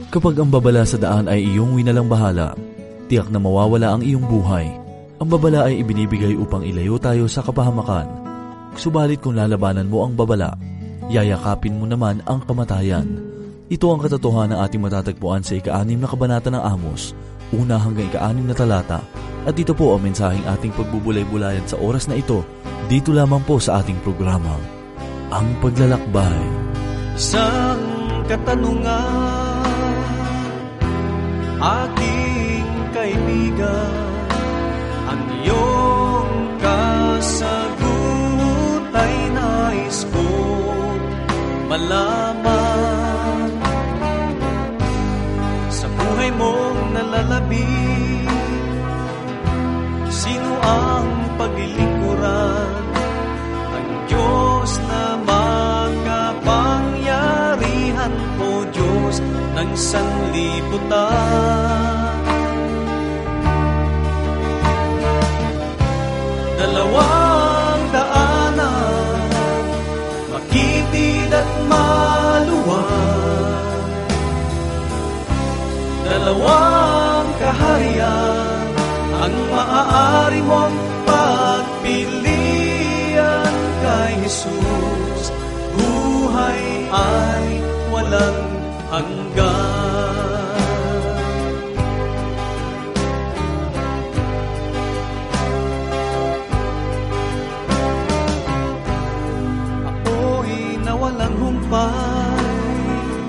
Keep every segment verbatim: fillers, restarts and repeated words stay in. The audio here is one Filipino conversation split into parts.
Kapag ang babala sa daan ay iyong winalang bahala, tiyak na mawawala ang iyong buhay. Ang babala ay ibinibigay upang ilayo tayo sa kapahamakan. Subalit kung lalabanan mo ang babala, yayakapin mo naman ang kamatayan. Ito ang katotohanan na ating matatagpuan sa ika-anim na kabanata ng Amos, una hanggang ika-anim na talata. At ito po ang mensaheng ating pagbubulay-bulayan sa oras na ito, dito lamang po sa ating programa, Ang Paglalakbay. Isang katanungan, aking kaibigan, ang iyong kasagot ay nais ko malaman. Sa buhay mong nalalabi, sino ang paglilingkuran? Ang Diyos na makapangyarihan, o Diyos ng sanlibutan. Dalawang daanan, makitid at maluwag. Dalawang kaharian, ang maaari mong pagpilian. Kay Jesus, buhay ay walang hanggan. Ako'y nawalang humpay,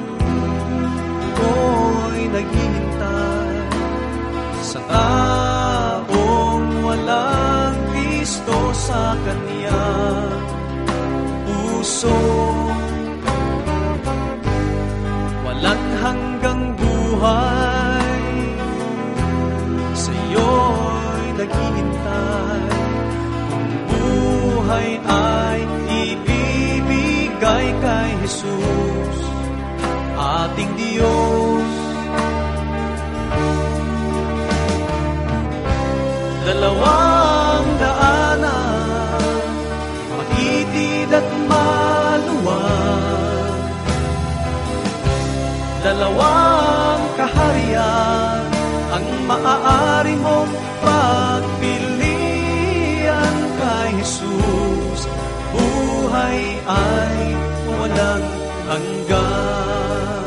ako'y naghihintay sa taong walang Kristo sa kaniyang puso. Walang hanggang buhay, sa'yo'y naghihintay. Kung buhay ay ibibigay kay Jesus, ating Diyos. Dalawang daanan, makitid at maluwag. Dalawang kaharian, ang maaari mong pagpilian. Kay Jesus, buhay ay walang hanggan.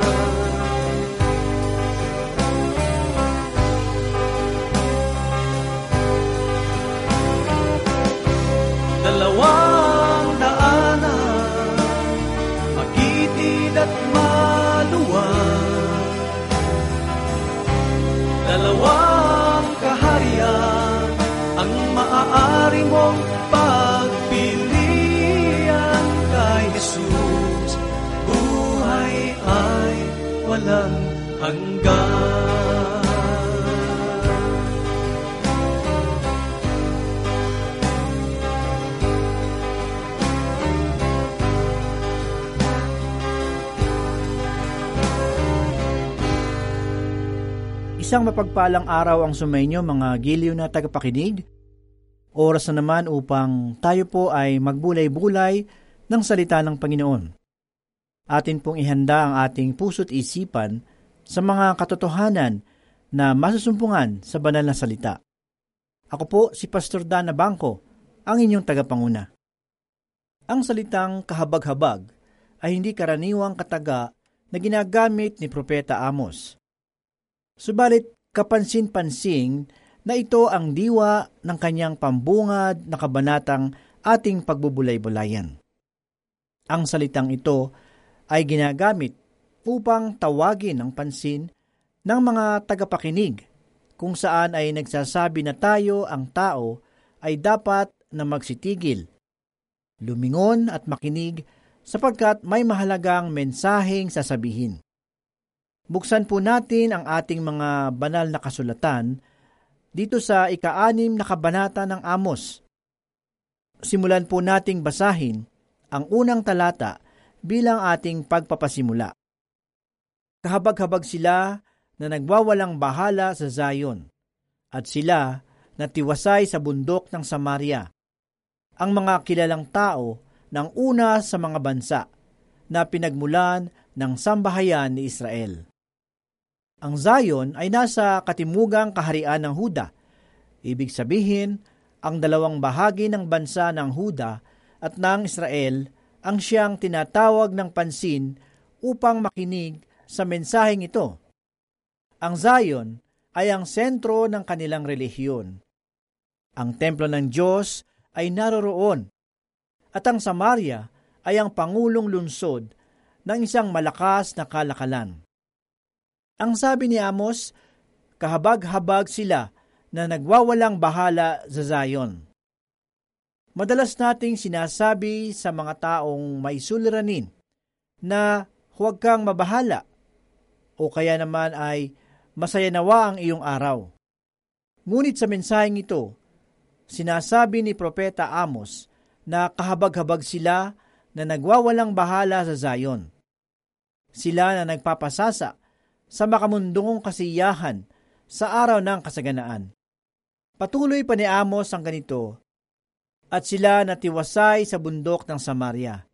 Dalawang daanan, makitid at maluwag. Dalawang kaharian, ang maaari mong pagpilian. Kay Jesus, buhay ay walang hanggan. Isang mapagpalang araw ang sumainyo, mga giliw na tagapakinig. Oras na naman upang tayo po ay magbulay-bulay ng salita ng Panginoon. Atin pong ihanda ang ating puso't isipan sa mga katotohanan na masusumpungan sa banal na salita. Ako po si Pastor Dan Abangco, ang inyong tagapanguna. Ang salitang kahabag-habag ay hindi karaniwang kataga na ginagamit ni Propeta Amos. Subalit kapansin-pansin na ito ang diwa ng kanyang pambungad na kabanatang ating pagbubulay-bulayan. Ang salitang ito ay ginagamit upang tawagin ang pansin ng mga tagapakinig, kung saan ay nagsasabi na tayo, ang tao, ay dapat na magsitigil, lumingon at makinig sapagkat may mahalagang mensaheng sasabihin. Buksan po natin ang ating mga banal na kasulatan dito sa ika-anim na kabanata ng Amos. Simulan po nating basahin ang unang talata bilang ating pagpapasimula. Kahabag-habag sila na nagwawalang bahala sa Zion, at sila na tiwasay sa bundok ng Samaria, ang mga kilalang tao ng una sa mga bansa na pinagmulan ng sambahayan ni Israel. Ang Zion ay nasa katimugang kaharian ng Huda. Ibig sabihin, ang dalawang bahagi ng bansa ng Huda at ng Israel ang siyang tinatawag ng pansin upang makinig sa mensaheng ito. Ang Zion ay ang sentro ng kanilang relihiyon. Ang templo ng Diyos ay naroroon at ang Samaria ay ang pangulong lungsod ng isang malakas na kalakalan. Ang sabi ni Amos, kahabag-habag sila na nagwawalang bahala sa Zion. Madalas nating sinasabi sa mga taong may suliranin na huwag kang mabahala o kaya naman ay masaya nawa ang iyong araw. Ngunit sa mensaheng ito, sinasabi ni Propeta Amos na kahabag-habag sila na nagwawalang bahala sa Zion. Sila na nagpapasasa sa makamundong kasiyahan sa araw ng kasaganaan. Patuloy pa ni Amos ang ganito, at sila natiwasay sa bundok ng Samaria.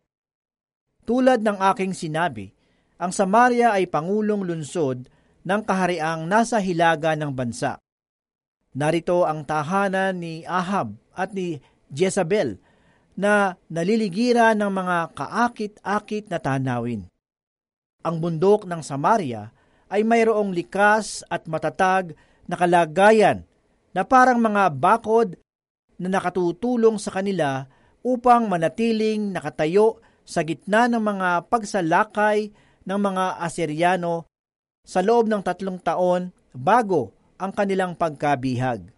Tulad ng aking sinabi, ang Samaria ay pangulong lungsod ng kahariang nasa hilaga ng bansa. Narito ang tahanan ni Ahab at ni Jezabel na naliligiran ng mga kaakit-akit na tanawin. Ang bundok ng Samaria ay mayroong likas at matatag na kalagayan na parang mga bakod na nakatutulong sa kanila upang manatiling nakatayo sa gitna ng mga pagsalakay ng mga Asyriano sa loob ng tatlong taon bago ang kanilang pagkabihag.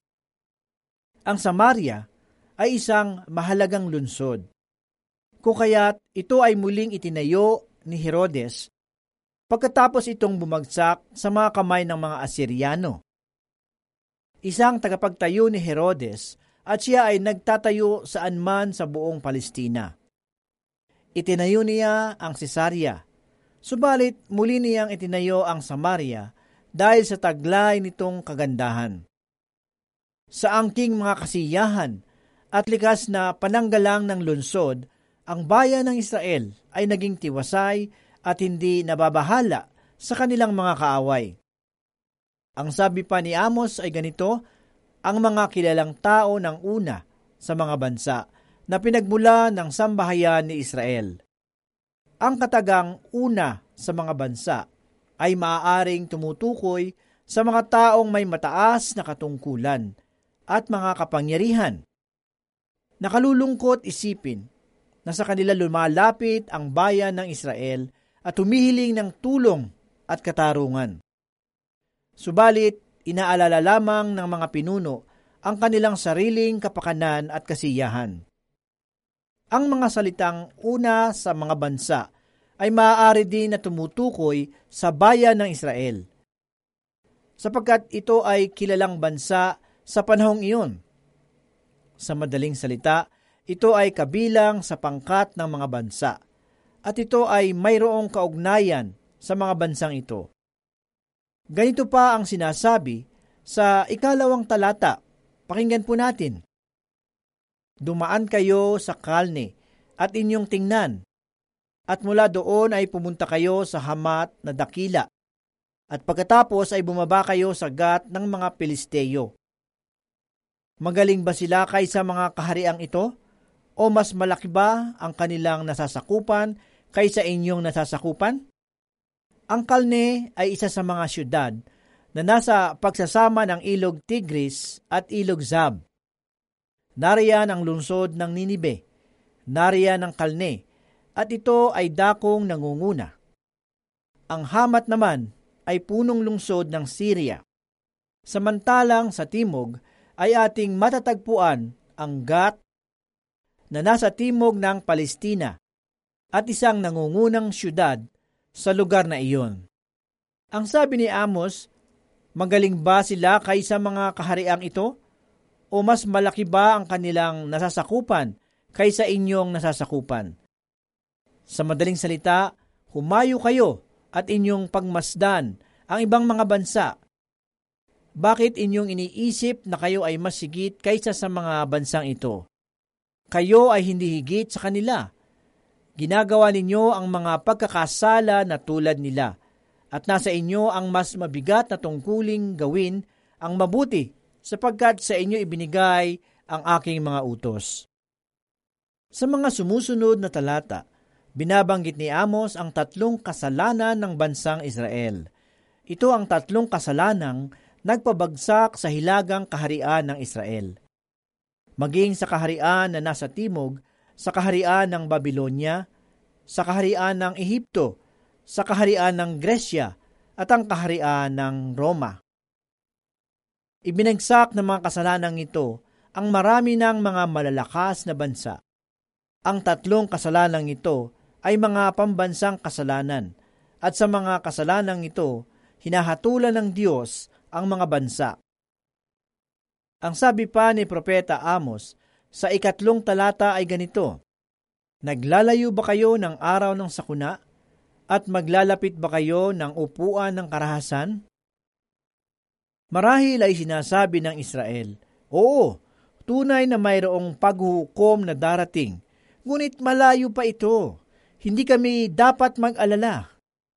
Ang Samaria ay isang mahalagang lungsod, kung kaya't ito ay muling itinayo ni Herodes pagkatapos itong bumagsak sa mga kamay ng mga Asyriano. Isang tagapagtayo ni Herodes at siya ay nagtatayo saan man sa buong Palestina. Itinayo niya ang Cesarea, subalit muli niyang itinayo ang Samaria dahil sa taglay nitong kagandahan. Sa angking mga kasiyahan at likas na pananggalang ng lungsod, ang bayan ng Israel ay naging tiwasay at hindi nababahala sa kanilang mga kaaway. Ang sabi pa ni Amos ay ganito, ang mga kilalang tao ng una sa mga bansa na pinagmula ng sambahayan ni Israel. Ang katagang una sa mga bansa ay maaaring tumutukoy sa mga taong may mataas na katungkulan at mga kapangyarihan. Nakalulungkot isipin na sa kanila lumalapit ang bayan ng Israel at humihiling ng tulong at katarungan. Subalit, inaalala lamang ng mga pinuno ang kanilang sariling kapakanan at kasiyahan. Ang mga salitang una sa mga bansa ay maaari din na tumutukoy sa bayan ng Israel, sapagkat ito ay kilalang bansa sa panahong iyon. Sa madaling salita, ito ay kabilang sa pangkat ng mga bansa, at ito ay mayroong kaugnayan sa mga bansang ito. Ganito pa ang sinasabi sa ikalawang talata. Pakinggan po natin. Dumaan kayo sa Kalne at inyong tingnan, at mula doon ay pumunta kayo sa Hamat na dakila, at pagkatapos ay bumaba kayo sa Gat ng mga Pilisteo. Magaling ba sila kaysa mga kahariang ito? O mas malaki ba ang kanilang nasasakupan kaysa inyong nasasakupan? Ang Kalne ay isa sa mga syudad na nasa pagsasama ng ilog Tigris at ilog Zab. Nariyan ang lungsod ng Ninibe, nariyan ang Kalne, at ito ay dakong nangunguna. Ang Hamat naman ay punong lungsod ng Syria. Samantalang sa timog ay ating matatagpuan ang Gat na nasa timog ng Palestina at isang nangungunang syudad sa lugar na iyon. Ang sabi ni Amos, magaling ba sila kaysa mga kahariang ito? O mas malaki ba ang kanilang nasasakupan kaysa inyong nasasakupan? Sa madaling salita, humayo kayo at inyong pagmasdan ang ibang mga bansa. Bakit inyong iniisip na kayo ay mas higit kaysa sa mga bansang ito? Kayo ay hindi higit sa kanila. Ginagawa ninyo ang mga pagkakasala na tulad nila, At nasa inyo ang mas mabigat na tungkuling gawin ang mabuti, sapagkat sa inyo ibinigay ang aking mga utos. Sa mga sumusunod na talata, binabanggit ni Amos ang tatlong kasalanan ng bansang Israel. Ito ang tatlong kasalanang nagpabagsak sa hilagang kaharian ng Israel. Maging sa kaharian na nasa timog, sa kaharian ng Babylonia, sa kaharian ng Ehipto, sa kaharian ng Gresya, at ang kaharian ng Roma. Ibinagsak ng mga kasalanang ito ang marami ng mga malalakas na bansa. Ang tatlong kasalanang ito ay mga pambansang kasalanan, at sa mga kasalanang ito, hinahatulan ng Diyos ang mga bansa. Ang sabi pa ni Propeta Amos sa ikatlong talata ay ganito, "Naglalayo ba kayo ng araw ng sakuna? At maglalapit ba kayo ng upuan ng karahasan?" Marahil ay sinasabi ng Israel, "Oo, tunay na mayroong paghuhukom na darating, ngunit malayo pa ito. Hindi kami dapat mag-alala."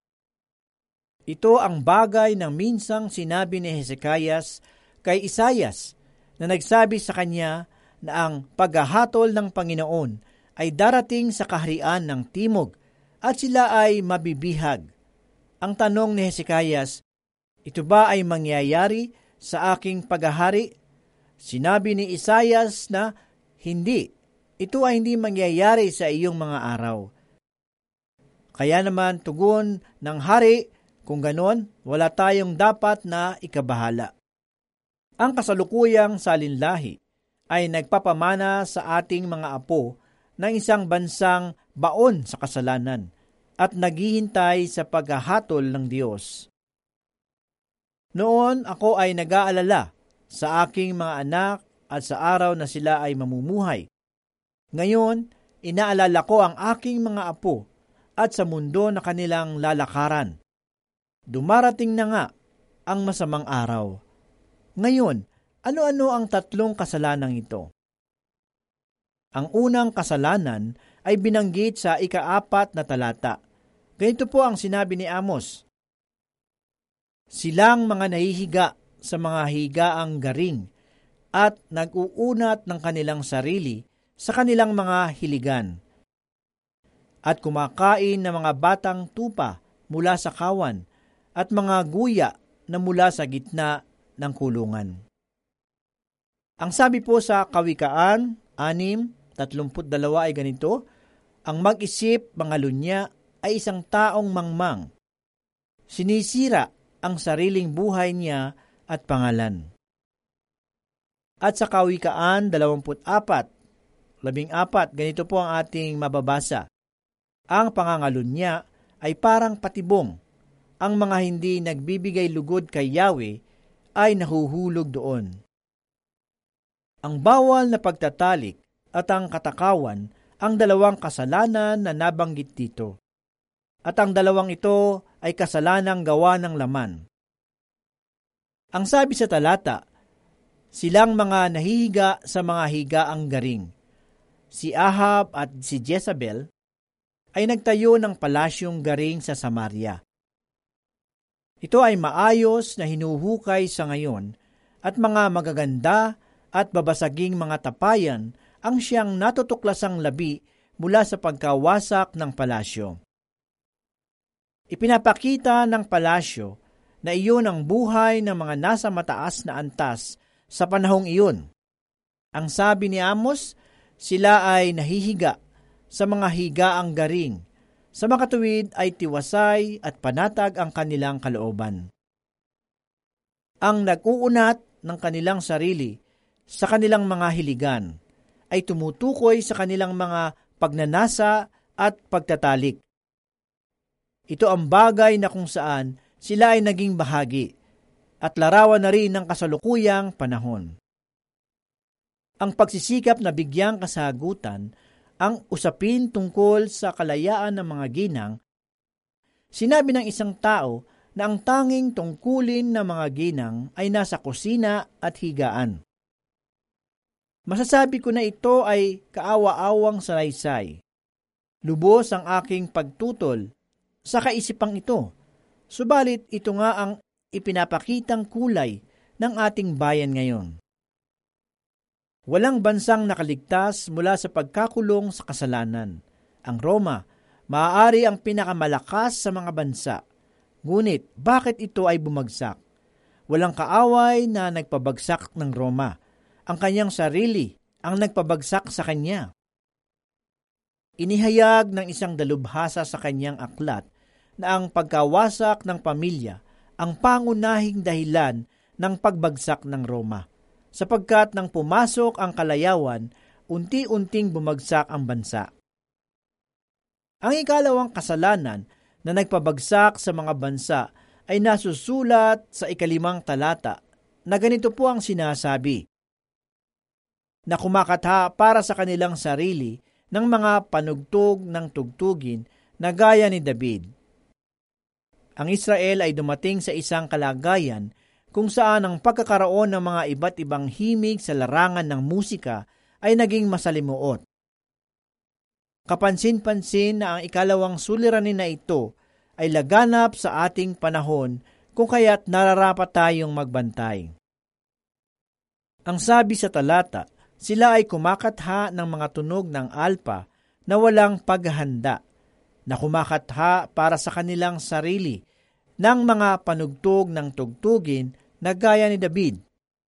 Ito ang bagay na minsang sinabi ni Hezekias kay Isaias na nagsabi sa kanya na ang paghahatol ng Panginoon ay darating sa kaharian ng timog at sila ay mabibihag. Ang tanong ni Hezekias, ito ba ay mangyayari sa aking paghahari? Sinabi ni Isaias na hindi, ito ay hindi mangyayari sa iyong mga araw. Kaya naman tugon ng hari, kung ganon, wala tayong dapat na ikabahala. Ang kasalukuyang salinlahi ay nagpapamana sa ating mga apo ng isang bansang baon sa kasalanan at naghihintay sa paghahatol ng Diyos. Noon ako ay nag-aalala sa aking mga anak at sa araw na sila ay mamumuhay. Ngayon, inaalala ko ang aking mga apo at sa mundo na kanilang lalakaran. Dumarating na nga ang masamang araw. Ngayon, ano-ano ang tatlong kasalanang ito? Ang unang kasalanan ay binanggit sa ikaapat na talata. Ganito po ang sinabi ni Amos, "Silang mga nahihiga sa mga higaang garing at nag-uunat ng kanilang sarili sa kanilang mga hiligan at kumakain ng mga batang tupa mula sa kawan at mga guya na mula sa gitna ng kulungan." Ang sabi po sa Kawikaan anim tatlumput dalawa ay ganito, "Ang mag-isip mga lunya ay isang taong mangmang. Sinisira ang sariling buhay niya at pangalan." At sa Kawikaan dalawamput apat, labing apat, ganito po ang ating mababasa, "Ang pangangalunya ay parang patibong. Ang mga hindi nagbibigay lugod kay Yahweh ay nahuhulog doon." Ang bawal na pagtatalik at ang katakawan ang dalawang kasalanan na nabanggit dito. At ang dalawang ito ay kasalanang gawa ng laman. Ang sabi sa talata, silang mga nahihiga sa mga higaang garing. Si Ahab at si Jezebel ay nagtayo ng palasyong garing sa Samaria. Ito ay maayos na hinuhukay sa ngayon at mga magaganda at babasaging mga tapayan ang siyang natutuklasang labi mula sa pagkawasak ng palasyo. Ipinapakita ng palasyo na iyon ang buhay ng mga nasa mataas na antas sa panahong iyon. Ang sabi ni Amos, sila ay nahihiga sa mga higaang garing. Sa makatuwid ay tiwasay at panatag ang kanilang kalooban. Ang nag-uunat ng kanilang sarili sa kanilang mga hiligan ay tumutukoy sa kanilang mga pagnanasa at pagtatalik. Ito ang bagay na kung saan sila ay naging bahagi at larawan na rin ng kasalukuyang panahon. Ang pagsisikap na bigyang kasagutan ang usapin tungkol sa kalayaan ng mga ginang, sinabi ng isang tao na ang tanging tungkulin ng mga ginang ay nasa kusina at higaan. Masasabi ko na ito ay kaawa-awang salaysay. Lubos ang aking pagtutol sa kaisipang ito, Subalit ito nga ang ipinapakitang kulay ng ating bayan ngayon. Walang bansang nakaligtas mula sa pagkakulong sa kasalanan. Ang Roma, maaari ang pinakamalakas sa mga bansa. Ngunit, bakit ito ay bumagsak? Walang kaaway na nagpabagsak ng Roma. Ang kanyang sarili ang nagpabagsak sa kanya. Inihayag ng isang dalubhasa sa kanyang aklat na ang pagkawasak ng pamilya ang pangunahing dahilan ng pagbagsak ng Roma. Sapagkat nang pumasok ang kalayawan, unti-unting bumagsak ang bansa. Ang ikalawang kasalanan na nagpabagsak sa mga bansa ay nasusulat sa ikalimang talata na ganito po ang sinasabi, na kumakatha para sa kanilang sarili ng mga panugtog ng tugtugin na gaya ni David. Ang Israel ay dumating sa isang kalagayan kung saan ang pagkakaroon ng mga iba't ibang himig sa larangan ng musika ay naging masalimuot. Kapansin-pansin na ang ikalawang suliranin na ito ay laganap sa ating panahon kung kaya't nararapat tayong magbantay. Ang sabi sa talata, sila ay kumakatha ng mga tunog ng alpa na walang paghahanda, na kumakatha para sa kanilang sarili ng mga panugtog ng tugtugin na gaya ni David.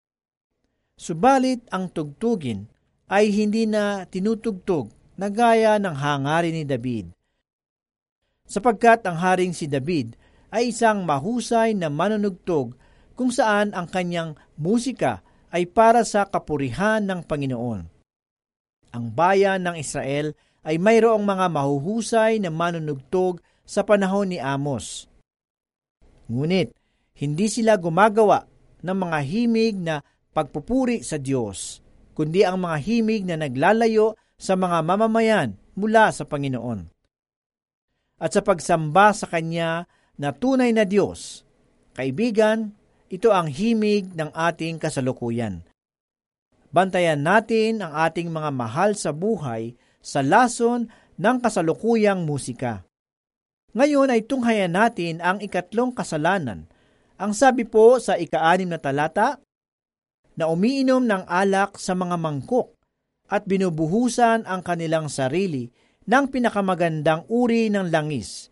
Subalit ang tugtugin ay hindi na tinutugtog na gaya ng hangarin ni David. Sapagkat ang haring si David ay isang mahusay na manunugtog kung saan ang kanyang musika ay para sa kapurihan ng Panginoon. Ang bayan ng Israel ay mayroong mga mahuhusay na manunugtog sa panahon ni Amos. Ngunit, hindi sila gumagawa ng mga himig na pagpupuri sa Diyos, kundi ang mga himig na naglalayo sa mga mamamayan mula sa Panginoon. At sa pagsamba sa Kanya na tunay na Diyos, kaibigan, ito ang himig ng ating kasalukuyan. Bantayan natin ang ating mga mahal sa buhay sa lason ng kasalukuyang musika. Ngayon ay tunghayan natin ang ikatlong kasalanan. Ang sabi po sa ika-anim na talata, na umiinom ng alak sa mga mangkok at binubuhusan ang kanilang sarili ng pinakamagandang uri ng langis.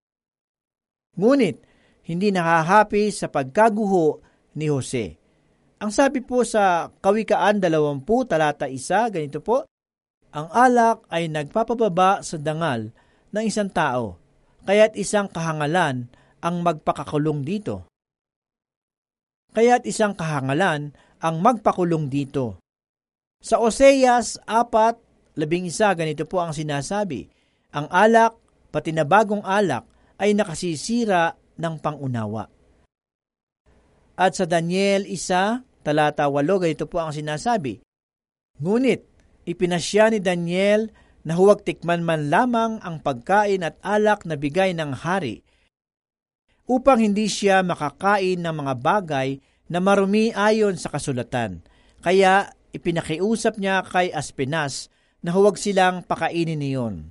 Ngunit, hindi nahahapi sa pagkaguho ni Jose. Ang sabi po sa Kawikaan dalawampu talata isa, ganito po, ang alak ay nagpapababa sa dangal ng isang tao, kaya't isang kahangalan ang magpakakulong dito. Kaya't isang kahangalan ang magpakulong dito. Sa Oseas apat labing isa, ganito po ang sinasabi, ang alak, pati na bagong alak, ay nakasisira ng pangunawa. At sa Daniel one, talata eight, ganito po ang sinasabi, ngunit, ipinasya ni Daniel na huwag tikman man lamang ang pagkain at alak na bigay ng hari, upang hindi siya makakain ng mga bagay na marumi ayon sa kasulatan. Kaya ipinakiusap niya kay Aspenas na huwag silang pakainin niyon.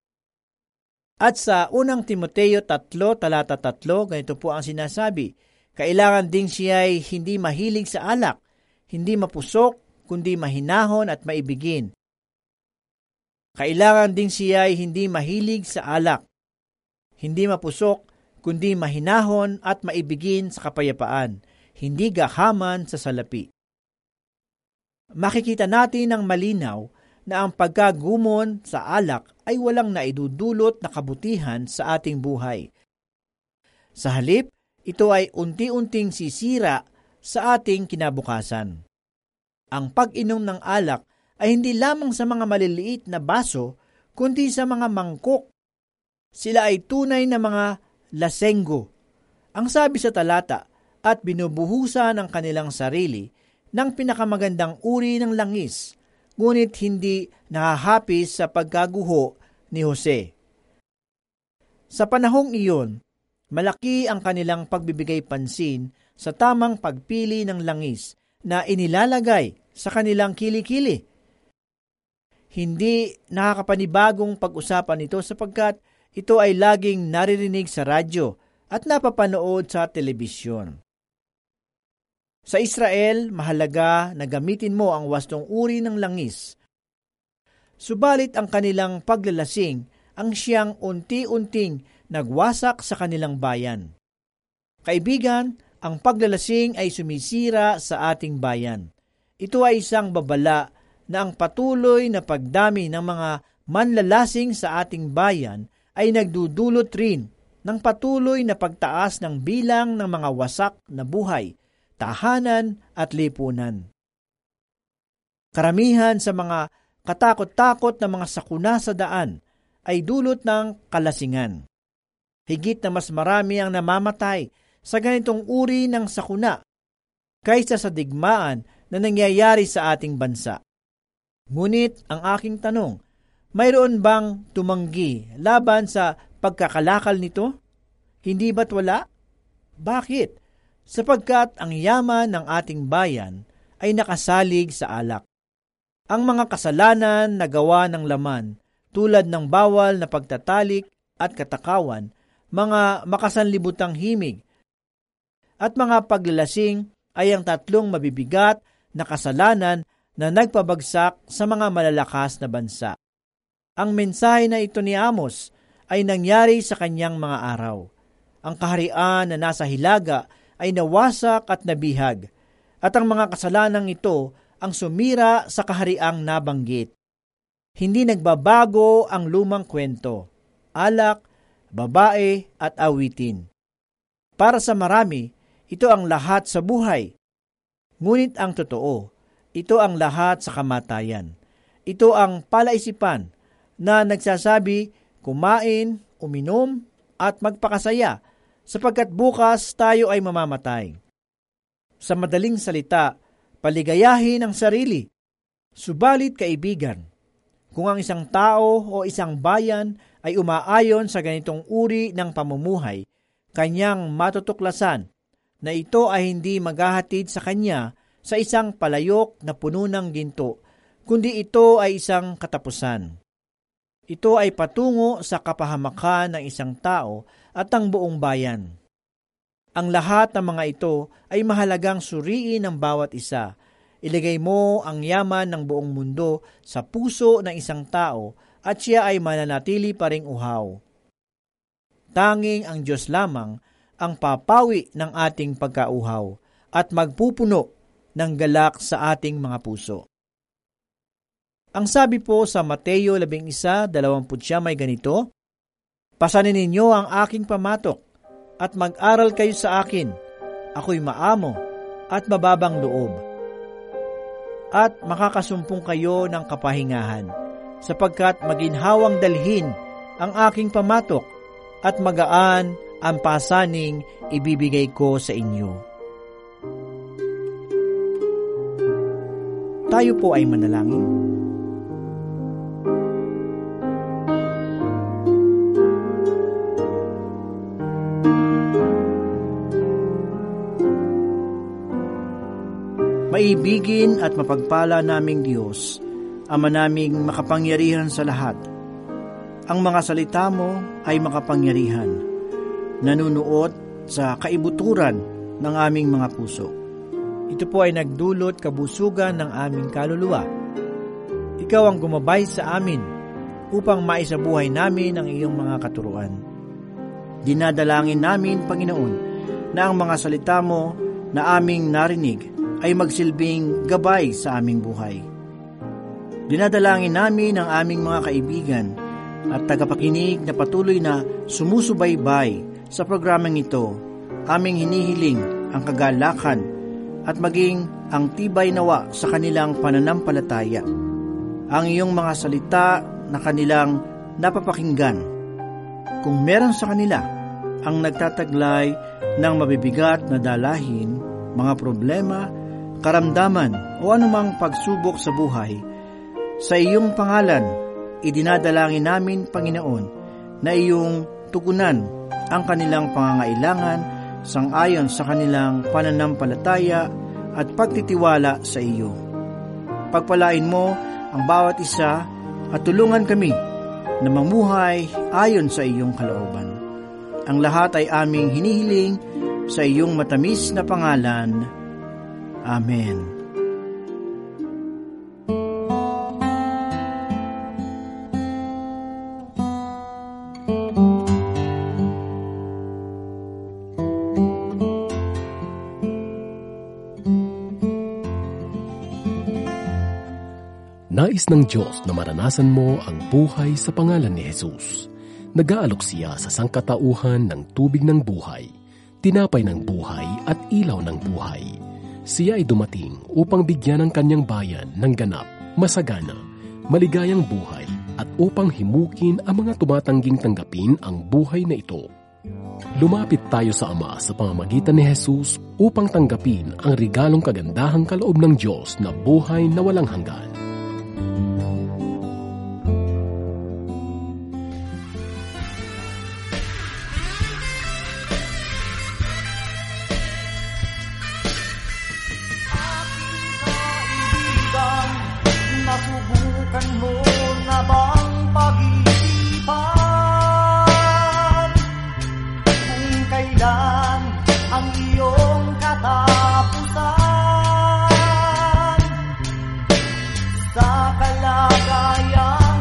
At sa unang Timoteo three, talata three, ganito po ang sinasabi, kailangan din siya ay hindi mahilig sa alak, hindi mapusok, kundi mahinahon at maibigin. Kailangan din siya ay hindi mahilig sa alak, hindi mapusok, kundi mahinahon at maibigin sa kapayapaan, hindi gahaman sa salapi. Makikita natin ng malinaw na ang pagkagumon sa alak ay walang naidudulot na kabutihan sa ating buhay. Sa halip, ito ay unti-unting sisira sa ating kinabukasan. Ang pag-inom ng alak ay hindi lamang sa mga maliliit na baso, kundi sa mga mangkok. Sila ay tunay na mga lasenggo. Ang sabi sa talata, at binubuhusan ang kanilang sarili ng pinakamagandang uri ng langis, ngunit hindi nahahapis sa pagkaguho ni Jose. Sa panahong iyon, malaki ang kanilang pagbibigay pansin sa tamang pagpili ng langis na inilalagay sa kanilang kilikili. Hindi nakakapanibagong pag-usapan ito sapagkat ito ay laging naririnig sa radyo at napapanood sa telebisyon. Sa Israel, mahalaga na gamitin mo ang wastong uri ng langis. Subalit ang kanilang paglalasing ang siyang unti-unting nagwasak sa kanilang bayan. Kaibigan, ang paglalasing ay sumisira sa ating bayan. Ito ay isang babala na ang patuloy na pagdami ng mga manlalasing sa ating bayan ay nagdudulot rin ng patuloy na pagtaas ng bilang ng mga wasak na buhay, tahanan at lipunan. Karamihan sa mga katakot-takot na mga sakuna sa daan ay dulot ng kalasingan. Higit na mas marami ang namamatay sa ganitong uri ng sakuna kaysa sa digmaan na nangyayari sa ating bansa. Ngunit ang aking tanong, mayroon bang tumanggi laban sa pagkakalakal nito? Hindi ba't wala? Bakit? Sapagkat ang yaman ng ating bayan ay nakasalig sa alak. Ang mga kasalanan na gawa ng laman, tulad ng bawal na pagtatalik at katakawan, mga makasanlibutang himig, at mga paglalasing ay ang tatlong mabibigat na kasalanan na nagpabagsak sa mga malalakas na bansa. Ang mensahe na ito ni Amos ay nangyari sa kanyang mga araw. Ang kaharian na nasa hilaga ay nawasak at nabihag, at ang mga kasalanang ito ang sumira sa kahariang nabanggit. Hindi nagbabago ang lumang kwento, alak, babae at awitin. Para sa marami, ito ang lahat sa buhay. Ngunit ang totoo, ito ang lahat sa kamatayan. Ito ang palaisipan na nagsasabi, kumain, uminom, at magpakasaya, sapagkat bukas tayo ay mamamatay. Sa madaling salita, paligayahin ang sarili. Subalit kaibigan, kung ang isang tao o isang bayan ay umaayon sa ganitong uri ng pamumuhay, kanyang matutuklasan na ito ay hindi maghahatid sa kanya sa isang palayok na puno ng ginto, kundi ito ay isang katapusan. Ito ay patungo sa kapahamakan ng isang tao at ang buong bayan. Ang lahat ng mga ito ay mahalagang suriin ng bawat isa. Ilagay mo ang yaman ng buong mundo sa puso ng isang tao at siya ay mananatili pa ring uhaw. Tanging ang Diyos lamang ang papawi ng ating pagkauhaw at magpupuno ng galak sa ating mga puso. Ang sabi po sa Mateo labing isa, dalawamput siyam ay ganito, pasanin ninyo ang aking pamatok at mag-aral kayo sa akin. Ako'y maamo at mababang loob. At makakasumpong kayo ng kapahingahan, sapagkat maginhawang dalhin ang aking pamatok at magaan ang pasaning ibibigay ko sa inyo. Tayo po ay manalangin. Maibigin at mapagpala naming Diyos, Ama naming makapangyarihan sa lahat. Ang mga salita mo ay makapangyarihan, nanunuot sa kaibuturan ng aming mga puso. Ito po ay nagdulot kabusugan ng aming kaluluwa. Ikaw ang gumabay sa amin upang maisabuhay namin ang iyong mga katuruan. Dinadalangin namin, Panginoon, na ang mga salita mo na aming narinig ay magsilbing gabay sa aming buhay. Dinadalangin namin ang aming mga kaibigan at tagapakinig na patuloy na sumusubaybay sa programang ito. Aming hinihiling ang kagalakan at maging ang tibay nawa sa kanilang pananampalataya. Ang iyong mga salita na kanilang napapakinggan. Kung meron sa kanila ang nagtataglay ng mabibigat na dalahin, mga problema, karamdaman o anumang pagsubok sa buhay, sa iyong pangalan, idinadalangin namin, Panginoon, na iyong tugunan ang kanilang pangangailangan sang-ayon sa kanilang pananampalataya at pagtitiwala sa iyo. Pagpalain mo ang bawat isa at tulungan kami na mamuhay ayon sa iyong kalooban. Ang lahat ay aming hinihiling sa iyong matamis na pangalan. Amen. Nais ng Diyos na maranasan mo ang buhay sa pangalan ni Jesus. Nag-aalok siya sa sangkatauhan ng tubig ng buhay, tinapay ng buhay at ilaw ng buhay. Siya ay dumating upang bigyan ang kanyang bayan ng ganap, masagana, maligayang buhay at upang himukin ang mga tumatangging tanggapin ang buhay na ito. Lumapit tayo sa Ama sa pamamagitan ni Jesus upang tanggapin ang regalong kagandahang kaloob ng Diyos na buhay na walang hanggan. Nasubukan mo na bang pag-isipan kung kailan ang iyong katapusan? Sa kalagayan